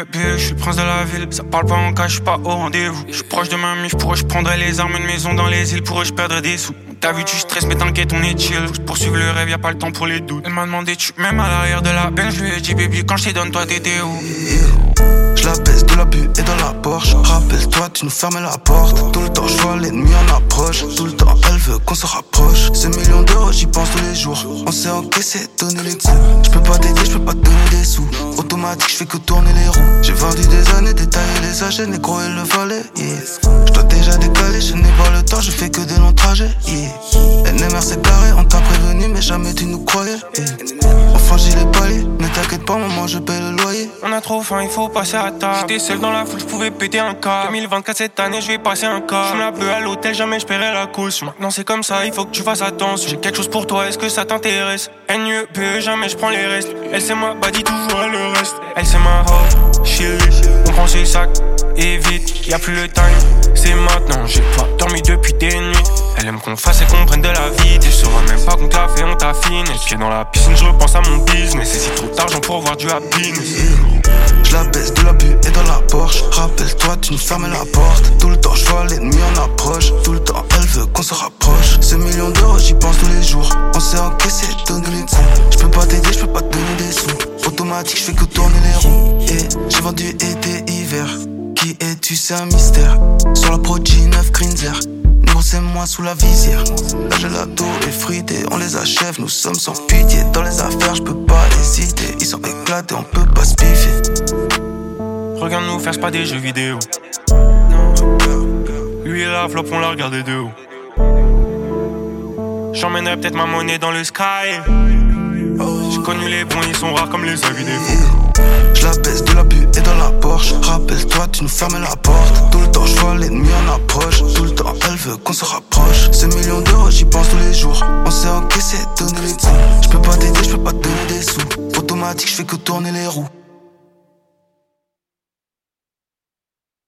je suis le prince de la ville. Ça parle pas en cas, je suis pas au rendez-vous. Je suis proche de ma mif, pour eux je prendrais les armes, une maison dans les îles, pour eux je perdrais des sous. T'as vu, tu stresses, mais t'inquiète, on est chill. Faut poursuivre le rêve, y'a pas le temps pour les doutes. Elle m'a demandé, tu même à l'arrière de la peine, je lui ai dit, baby, quand je t'ai donné, toi t'étais où? Je la baisse de la bu et dans la Porsche. Rappelle-toi, tu nous fermais la porte. Tout le temps, je vois l'ennemi en approche. Tout le temps, elle veut qu'on se rapproche. Ces millions d'euros, j'y pense tous les jours. On s'est encaissé, donner les coups. Je peux pas t'aider, je peux pas te donner des sous. Automatique, je fais que tourner les roues. J'ai vendu des années, détaillé les âges, négro et le volet. Yeah. Je dois déjà décaler, je n'ai pas le temps, je fais que des longs trajets. Yeah. NMR c'est carré, on t'a prévenu, mais jamais tu nous croyais. Yeah. On franchit les paliers, ne t'inquiète pas, maman, je paie le loyer. On a trop faim, il faut passer à table. J'étais seul dans la foule, je pouvais péter un câble. 2024 cette année, je vais passer un câble. Je me la veux à l'hôtel, jamais je paierai la caution. Maintenant c'est comme ça, il faut que tu fasses attention. J'ai quelque chose pour toi, est-ce que ça t'intéresse? NUE, jamais je prends les restes. Elle c'est ma body, toujours elle le reste. Elle c'est ma hoe, chérie. On prend ses sacs, et vite, y'a plus le time. C'est maintenant, j'ai pas dormi depuis des nuits. Elle aime qu'on fasse et qu'on prenne de la vie. Tu sauras même pas qu'on te l'a fait, on t'affine. Et pieds dans la piscine, je repense à mon business. Et c'est trop d'argent pour voir du happiness. Je la baisse de la bu et dans la Porsche. Rappelle-toi, tu nous fermais la porte. Tout le temps, je vois l'ennemi en approche. Tout le temps, elle veut qu'on se rapproche. Ces millions d'euros, j'y pense tous les jours. On s'est encaissé, donner les coups. Je peux pas t'aider, je peux pas te donner des sous. Automatique, je fais que tourner les roues. Et j'ai vendu été, hiver. Qui es-tu, c'est un mystère. Sur la Pro G9 Crinzer. Négro, c'est moi sous la visière. Là, j'ai la tour effritée. On les achève, nous sommes sans pitié. Dans les affaires, je peux pas hésiter. Ils sont éclatés, on peut pas se piffer. Regarde nous faire, c'est pas des jeux vidéo. Lui et la flop, on l'a regardé de haut. J'emmènerai peut-être ma monnaie dans le sky. J'ai connu les bons, ils sont rares comme les avis des faux. Je la baisse de la bu et dans la Porsche. Rappelle-toi, tu nous fermais la porte. Tout le temps, je vois l'ennemi en approche. Tout le temps, elle veut qu'on se rapproche. Ces millions d'euros, j'y pense tous les jours. On s'est encaissé, donner les coups. Je peux pas t'aider, je peux pas te donner des sous. Automatique, je fais que tourner les roues.